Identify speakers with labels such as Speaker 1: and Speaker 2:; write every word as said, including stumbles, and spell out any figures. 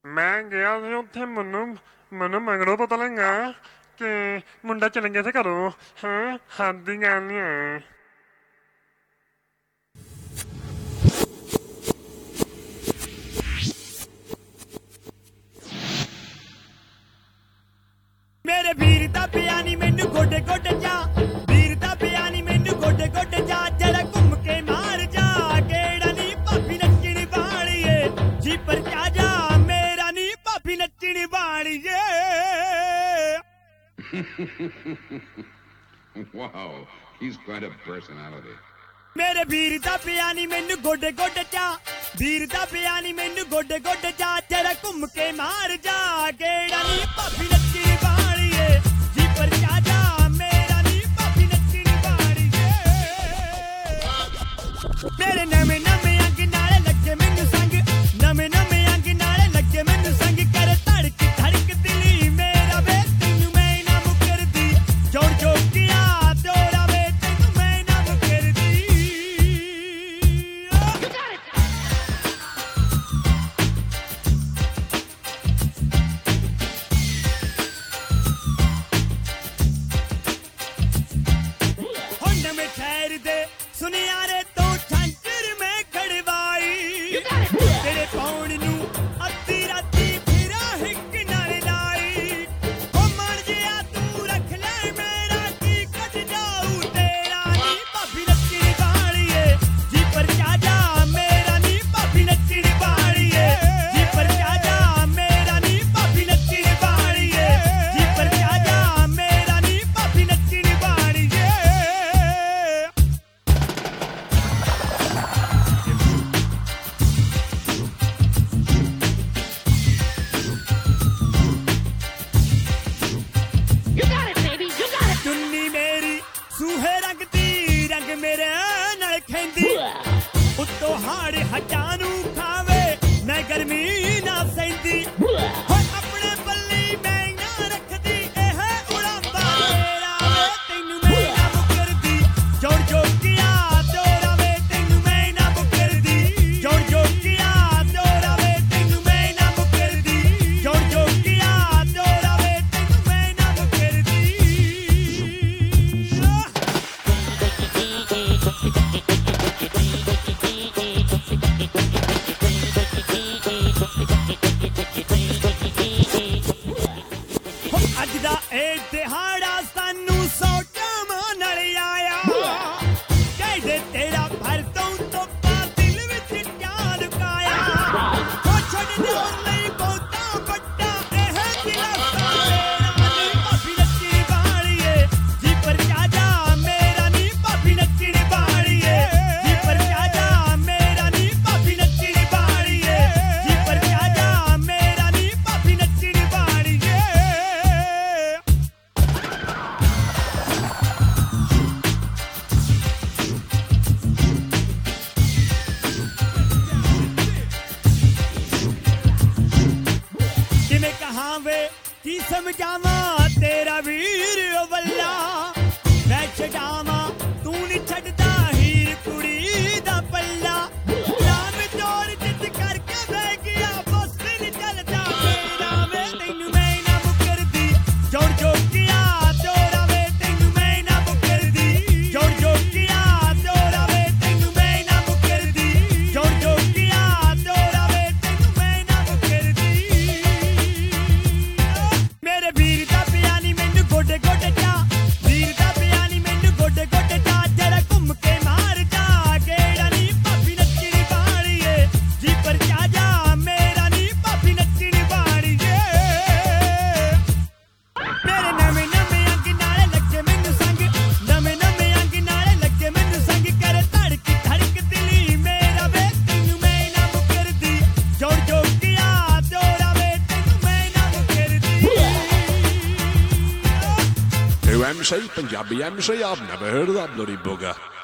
Speaker 1: ਮੈਂ ਗਿਆ ਸੀ ਉੱਥੇ ਮੈਨੂੰ ਮੈਨੂੰ ਮਗਰੋਂ ਪਤਾ ਲੱਗਾ ਕਿ ਮੁੰਡਾ ਚਲ ਗਿਆ ਸੀ ਘਰੋਂ। ਹਾਂ ਹੱਦ ਦੀ ਗੱਲ ਨਹੀਂ ਹੈ।
Speaker 2: ਮੇਰੇ ਵੀਰ ਦਾ ਪਿਆ ਨੀ ਮੈਨੂੰ ਗੋਡੇ ਗੋਡੇ ਜਾ, ਵੀਰ ਦਾ ਪਿਆ ਨੀ ਮੈਨੂੰ ਗੋਡੇ ਗੋਡੇ ਜਾ, ਜਰਾ ਘੁੰਮ ਕੇ ਮਾਰ ਜਾ ਗੇੜਾ ਨੀ ਭਾਬੀ ਨੱਚਣੀ ਵਾਲੀਏ, ਜੀ ਪਰ ਜਾ ਜਾ ਮੇਰਾ ਨੀ ਭਾਬੀ ਨੱਚਣੀ ਵਾਲੀਏ।
Speaker 3: Wow, he's quite a personality.
Speaker 2: ਮੇਰੇ ਵੀਰ ਦਾ ਪਿਆ ਨੀ ਮੈਨੂੰ ਗੋਡੇ ਗੋਡੇ ਜਾ, ਵੀਰ ਦਾ ਪਿਆ ਨੀ ਮੈਨੂੰ ਗੋਡੇ ਗੋਡੇ ਜਾ, ਜਰਾ ਘੁੰਮ ਕੇ ਮਾਰ ਜਾ ਗੇੜਾ ਨੀ ਭਾਬੀ ਨੱਚਣੀ ਵਾਲੀਏ, ਜੀ ਪਰ ਜਾ ਜਾ ਮੇਰਾ ਨੀ ਭਾਬੀ ਨੱਚਣੀ ਵਾਲੀਏ। ਮੇਰੇ ਨਵੇਂ ਨਵੇਂ ਅੰਗ ਨਾਲ ਲੱਗੇ ਮੈਨੂੰ ਸੰਗ, ਨਵੇਂ ਨਵੇਂ ਅੰਗ ਨਾਲ ਲੱਗੇ ਮੈਨੂੰ ਸੰਗ, ਕਰ ਧੜਕ ਧੜਕ ਦਿਲੀ ਮੇਰਾ ਵੇ ਤੈਨੂੰ ਮੈਂ ਨਾ ਮੁਕਰਦੀ, ਜੋੜ ਜੋੜ ਗਿਆ ਤੋਰਾ ਵੇ ਤੈਨੂੰ ਮੈਂ ਨਾ ਮੁਕਰਦੀ। ਹੁਣ ਨਵੇਂ ਠਹਿਰ ਦੇ ਸੁਨਿਆਰੇ ਤੋਂ ਝਾਂਜਰ ਮੈਂ ਖੜਵਾਈ, ਤੇਰੇ ਪਾਉਣ ਨੂੰ ਅੱਧੀ ਰਾਤੀ ਫਿਰਾ ਹਿੱਕ ਨਾਲ ਲਾਈ, ਉਹ ਮਰ ਜਿਆ ਤੂੰ ਰੱਖ ਲੈ ਮੇਰਾ ਕੀ ਕੱਢ ਜਾਊ ਤੇਰਾ ਨੀ ਭਾਬੀ ਨੱਚਣੀ ਵਾਲੀਏ, ਜੀ ਪਰ ਜਾ ਜਾ ਮੇਰਾ ਨੀ ਭਾਬੀ ਨੱਚਣੀ ਵਾਲੀਏ, ਜੀ ਪਰ ਜਾ ਜਾ ਮੇਰਾ ਨੀ ਭਾਬੀ ਨੱਚਣੀ ਵਾਲੀਏ, ਜੀ ਪਰ ਜਾ ਜਾ ਮੇਰਾ ਨੀ ਭਾਬੀ ਨੱਚਣੀ ਵਾਲੀਏ।
Speaker 4: You got it, baby. You got it.
Speaker 2: ਚੁੰਨੀ ਮੇਰੀ ਸੂਹੇ ਰੰਗ ਦੀ, ਰੰਗ ਮੇਰੇ ਨਾਲ ਖੈਂਦੀ, ਉੱਤੋਂ ਹਾੜ ਹੱਟਾਂ ਨੂੰ ਖਾਵੇ ਮੈਂ ਗਰਮੀ ਨਾ ਸਹਿੰਦੀ, ਹੋਏ ਆਪਣੇ ਪੱਲੀ ਮੈਂ ਨਾ ਰੱਖਦੀ ਇਹ ਉੜਾਂਦਾ ਮੇਰਾ ਵੇ ਤੈਨੂੰ ਮੈਂ ਨਾ ਮੁਕਰਦੀ, ਜੋੜ ਜੋੜ ਗਿਆ ਤੋਰਾ ਵੇ ਤੈਨੂੰ ਮੈਂ ਨਾ ਮੁਕਰਦੀ, ਜੋੜ ਜੋੜ ਗਿਆ ਤੋਰਾ ਵੇ ਤੈਨੂੰ ਮੈਂ ਨਾ ਮੁਕਰਦੀ, ਜੋੜ ਜੋੜ ਗਿਆ ਤੋਰਾ ਵੇ ਤੈਨੂੰ ਮੈਂ ਨਾ ਮੁਕਰਦੀ। ਅੱਜ ਦਾ ਇਹ ਦਿਹਾੜਾ ਸਾਨੂੰ ਸੌਟਾਂ ਨਾਲ ਆਇਆ, ਕਹਿੰਦੇ ਤੇਰਾ ਭਰ ਤੋਂ ਤੋਪਾ ਦਿਲ ਵਿੱਚ ਜਾ ਲੁਕਾਇਆ, ਉਹ ਛੱਡ ਜਾਣ ਲਈ ਬਹੁਤਾ ਵੱਡਾ ਇਹ ਦਿਲਾਸਾ ਮੇਰਾ ਨੀ ਭਾਬੀ ਨੱਚਣੀ ਵਾਲੀਏ, ਜੀ ਪਰ ਜਾ ਜਾ ਮੇਰਾ ਨੀ ਭਾਬੀ ਨੱਚਣੀ ਵਾਲੀਏ, ਜੀ ਪਰ ਜਾ ਜਾ ਮੇਰਾ ਨੀ ਭਾਬੀ ਨੱਚਣੀ ਵਾਲੀਏ, ਜੀ ਪਰ ਜਾ ਜਾ ਮੇਰਾ ਨੀ ਭਾਬੀ ਨੱਚਣੀ ਵਾਲੀਏ। ਕਿਵੇਂ ਕਹਾਂ ਵੇ ਕੀ ਸਮਝਾਵਾਂ ਤੇਰਾ ਵੀਰ ਓ ਵੱਲਾ, ਮੈਂ ਛਡਾਵਾਂ ਤੂੰ ਨੀ ਛੱਡਦਾ ਹੀਰ ਕੁੜੀ ਦਾ ਪੱਲਾ, ਰਾਮ ਚੋਰ ਜਿੱਤ ਕਰਕੇ ਬਹਿ ਗਿਆ ਬਸ ਨੀ ਚੱਲਦਾ ਮੇਰਾ ਵੇ ਤੈਨੂੰ ਮੈਂ ਨਾ ਮੁਕਰਦੀ, ਜੋੜ ਜੋੜ ਗਿਆ ਤੋਰਾ ਵੇ ਤੈਨੂੰ ਮੈਂ ਨਾ ਮੁਕਰਦੀ, ਜੋੜ ਜੋੜ ਗਿਆ ਤੋਰਾ ਵੇ ਤੈਨੂੰ ਮੈਂ ਨਾ ਮੁਕਰਦੀ, ਜੋੜ ਜੋੜ ਗਿਆ ਤੋਰਾ ਵੇ ਤੈਨੂੰ ਮੈਂ ਨਾ ਮੁਕਰਦੀ। ਮੇਰੇ ਵੀਰ ਦਾ ਪਿਆ ਨੀ ਮੈਨੂੰ ਗੋਡੇ ਗੋਡੇ ਜਾ, ਵੀਰ ਦਾ ਪਿਆ ਨੀ ਮੈਨੂੰ ਗੋਡੇ ਗੋਡੇ ਜਾ, ਜਰਾ ਘੁੰਮ ਕੇ ਮਾਰ ਜਾ ਗੇੜਾ ਨੀ ਭਾਬੀ ਨੱਚਣੀ ਵਾਲੀਏ, ਜੀ ਪਰ ਜਾ ਜਾ ਮੇਰਾ ਨੀ ਭਾਬੀ ਨੱਚਣੀ ਵਾਲੀਏ। ਮੇਰੇ ਨਵੇਂ ਨਵੇਂ ਅੰਗ ਨਾਲ ਲੱਗੇ ਮੈਨੂੰ ਸੰਗ, ਨਵੇਂ ਨਵੇਂ ਅੰਗ ਨਾਲ ਲੱਗੇ ਮੈਨੂੰ ਸੰਗ, ਕਰ ਧੜਕ ਧੜਕ ਦਿਲੀ ਮੇਰਾ ਵੇ ਤੈਨੂੰ ਮੈਂ ਨਾ ਮੁਕਰਦੀ, ਜੋੜ ਜੋੜ ਗਿਆ ਤੋਰਾ ਵੇ ਤੈਨੂੰ ਮੈਂ ਨਾ ਮੁਕਰਦੀ।
Speaker 5: Who M C? Punjabi M C? I've never heard of that bloody bugger.